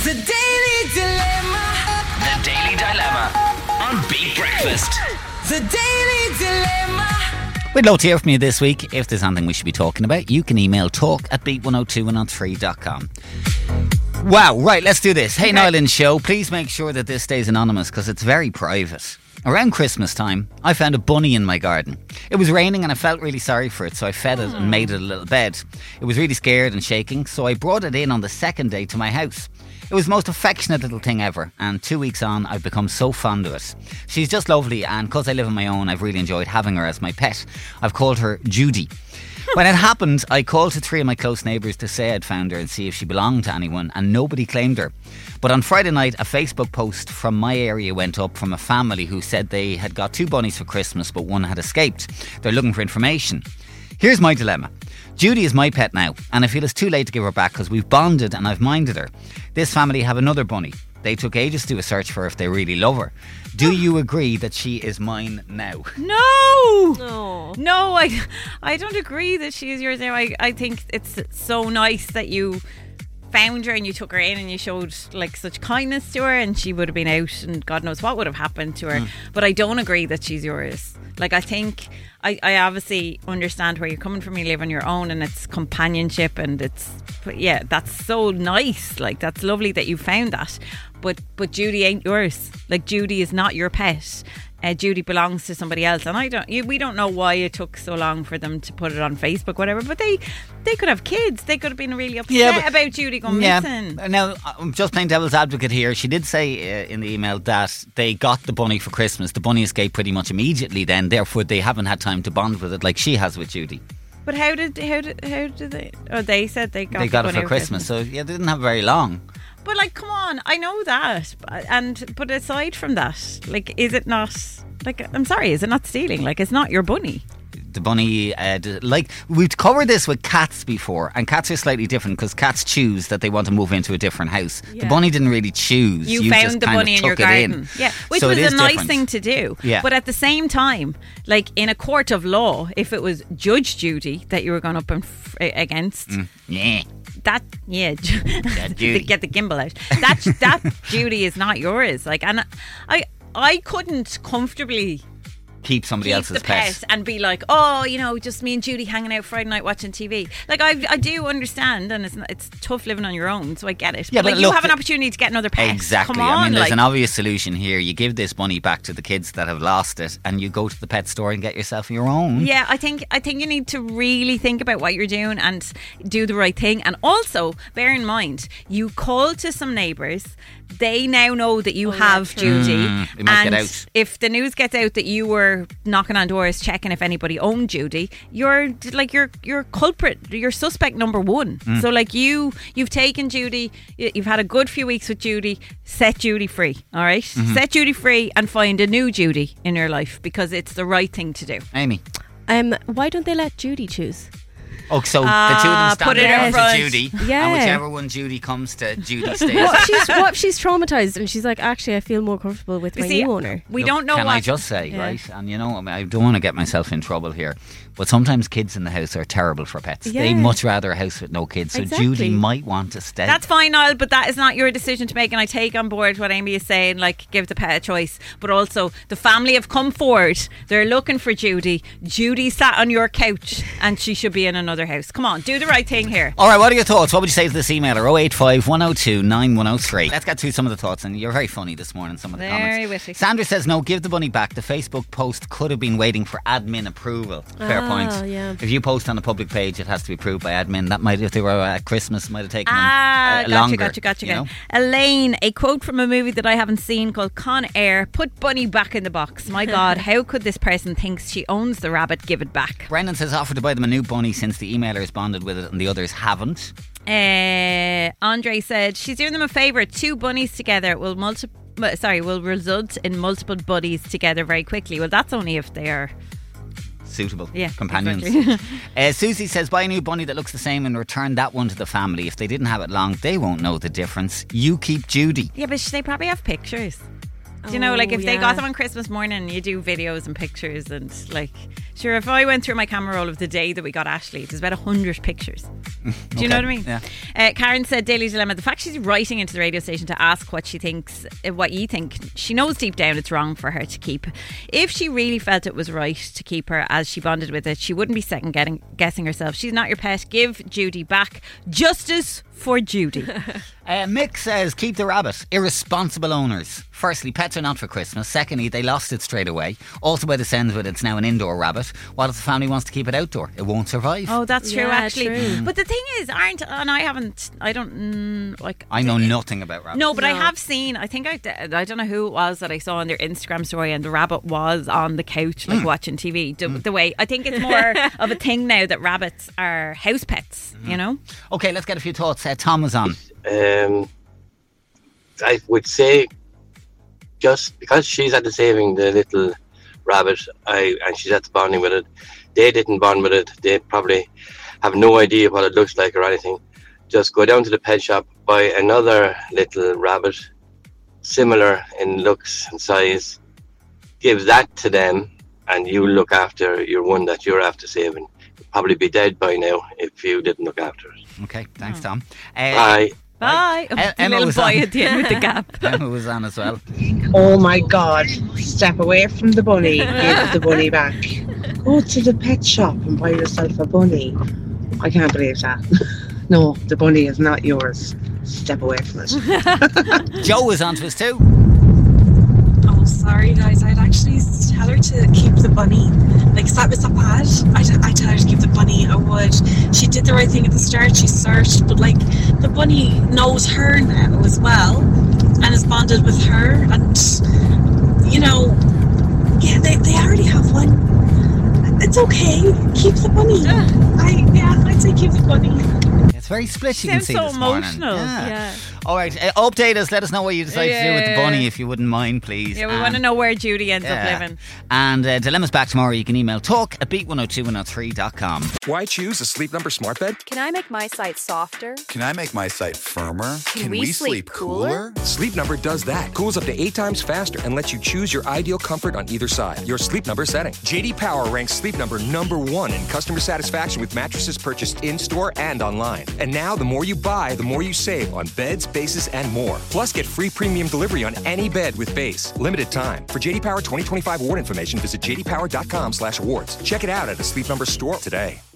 The Daily Dilemma. The Daily Dilemma on Beat Breakfast. The Daily Dilemma. We'd love to hear from you this week. If there's anything we should be talking about, you can email talk@beat102103.com. Wow, right, let's do this. Hey, Niall and Show, please make sure that this stays anonymous because it's very private. Around Christmas time, I found a bunny in my garden. It was raining and I felt really sorry for it, so I fed it and made it a little bed. It was really scared and shaking, so I brought it in on the second day to my house. It was the most affectionate little thing ever, and 2 weeks on, I've become so fond of it. She's just lovely, and because I live on my own, I've really enjoyed having her as my pet. I've called her Judy. When it happened, I called to 3 of my close neighbours to say I'd found her and see if she belonged to anyone, and nobody claimed her. But on Friday night, a Facebook post from my area went up from a family who said they had got 2 bunnies for Christmas, but one had escaped. They're looking for information. Here's my dilemma. Judy is my pet now, and I feel it's too late to give her back because we've bonded and I've minded her. This family have another bunny. They took ages to do a search for her if they really love her. Do you agree that she is mine now? No, I don't agree that she is yours now. I think it's so nice that you found her and you took her in and you showed like such kindness to her, and she would have been out and God knows what would have happened to her. But I don't agree that she's yours. Like, I think I obviously understand where you're coming from. You live on your own and it's companionship, and yeah, that's so nice. Like, that's lovely that you found that. But Judy ain't yours. Like, Judy is not your pet. Judy belongs to somebody else, and we don't know why it took so long for them to put it on Facebook, whatever. But they could have kids. They could have been really upset about Judy going missing. Now, I'm just playing devil's advocate here. She did say in the email that they got the bunny for Christmas. The bunny escaped pretty much immediately. Then, therefore, they haven't had time to bond with it like she has with Judy. But how did they? Oh, they said they got it for Christmas. So yeah, they didn't have very long. But like, come on, I know that, but aside from that, like, is it not, like, I'm sorry, is it not stealing? Like, it's not your bunny. The bunny, like, we've covered this with cats before, and cats are slightly different because cats choose that they want to move into a different house. Yeah. The bunny didn't really choose. You found the bunny in your garden. Yeah, which was a nice thing to do. Yeah. But at the same time, like, in a court of law, if it was Judge Judy that you were going up against, Judy. Get the gimbal out. That Judy is not yours. Like, and I couldn't comfortably keep somebody else's pet and be like, oh, just me and Judy hanging out Friday night watching TV. Like, I do understand, and it's tough living on your own, so I get it. Yeah, but look, you have an opportunity to get another pet. Exactly. Come on, there's an obvious solution here. You give this bunny back to the kids that have lost it, and you go to the pet store and get yourself your own. Yeah, I think you need to really think about what you're doing and do the right thing. And also, bear in mind, you call to some neighbours. They now know that you have Judy, they might get out. If the news gets out that you were knocking on doors checking if anybody owned Judy, you're culprit, you're suspect number one. So like, you've taken Judy, you've had a good few weeks with Judy. Set Judy free, all right? Set Judy free and find a new Judy in your life, because it's the right thing to do. Amy, why don't they let Judy choose? Oh, so the two of them stand there front. to Judy, and whichever one Judy comes to, Judy stays. What if she's traumatised and she's like, actually, I feel more comfortable with my new owner? We don't know. Can I just say, right? And I don't want to get myself in trouble here, but sometimes kids in the house are terrible for pets. Yeah. They much rather a house with no kids. So Exactly. Judy might want to stay. That's fine, Niall, but that is not your decision to make, and I take on board what Amy is saying, like, give the pet a choice. But also, the family have come forward. They're looking for Judy. Judy sat on your couch and she should be in another house. Come on, do the right thing here. Alright, what are your thoughts? What would you say to this emailer? 085 102 9103. Let's get through some of the thoughts, and you're very funny this morning, some of the comments. Very witty. Sandra says, no, give the bunny back. The Facebook post could have been waiting for admin approval. Fair point. Yeah. If you post on a public page, it has to be approved by admin. That might, if they were at Christmas, might have taken them longer. Gotcha. Elaine, a quote from a movie that I haven't seen called Con Air: put bunny back in the box. My God, how could this person think she owns the rabbit? Give it back. Brendan says, offered to buy them a new bunny since the emailer has bonded with it and the others haven't. Andre said she's doing them a favour. 2 bunnies together will result in multiple buddies together very quickly. Well, that's only if they are suitable Yeah, companions. exactly. Susie says, buy a new bunny that looks the same and return that one to the family. If they didn't have it long, they won't know the difference. You keep Judy. Yeah, but they probably have pictures. Do you know, like if they got them on Christmas morning, you do videos and pictures, and like Sure, if I went through my camera roll of the day that we got Ashley, there's about 100 pictures. Do you know what I mean? Yeah. Karen said, Daily Dilemma, the fact she's writing into the radio station to ask what she thinks, what you think, she knows deep down it's wrong for her to keep. If she really felt it was right to keep her as she bonded with it, she wouldn't be second guessing herself. She's not your pet. Give Judy back. Justice for Judy. Mick says, keep the rabbit. Irresponsible owners. Firstly, pets are not for Christmas. Secondly, they lost it straight away. Also, by the sounds of it, it's now an indoor rabbit. While if the family wants to keep it outdoor, it won't survive. Oh, that's true, Yeah, actually. true. But the thing is, I know nothing about rabbits. No, but I have seen, I think I don't know who it was that I saw on their Instagram story, and the rabbit was on the couch watching TV. The way, I think it's more of a thing now that rabbits are house pets, you know? Okay, let's get a few thoughts. Tom was on. I would say just because she's at the saving the little rabbit, and she's at the bonding with it, they didn't bond with it. They probably have no idea what it looks like or anything. Just go down to the pet shop, buy another little rabbit, similar in looks and size, give that to them, and you look after your one that you're after saving. You'd probably be dead by now if you didn't look after it. Okay, thanks, Tom. Bye. Bye. The Emma little was boy on. at the end with the gap. Emma was on as well. Oh my God, step away from the bunny, give the bunny back. Go to the pet shop and buy yourself a bunny. I can't believe that. No, the bunny is not yours. Step away from it. Joe was on to us too. Oh, sorry guys, I'd actually tell her to keep the bunny. Like, that was so bad. I'd tell her to keep the bunny. I would. She did the right thing at the start. She searched, but like, the bunny knows her now as well and is bonded with her, and you know, yeah, they already have one. It's okay. Keep the bunny. I'd say keep the bunny. It's very split, you Sounds can see so this morning. emotional. Yeah. All right, update us. Let us know what you decide to do with the Yeah. bunny, if you wouldn't mind, please. Yeah, we want to know where Judy ends up Yeah. living. And Dilemma's back tomorrow. You can email talk@beat102103.com. Why choose a Sleep Number smart bed? Can I make my site softer? Can I make my site firmer? Can we sleep cooler? Sleep Number does that. Cools up to 8 times faster and lets you choose your ideal comfort on either side. Your Sleep Number setting. JD Power ranks Sleep Number #1 in customer satisfaction with mattresses purchased in-store and online. And now, the more you buy, the more you save on beds, bases, and more. Plus, get free premium delivery on any bed with base. Limited time. For JD Power 2025 award information, visit jdpower.com/awards. Check it out at a Sleep Number store today.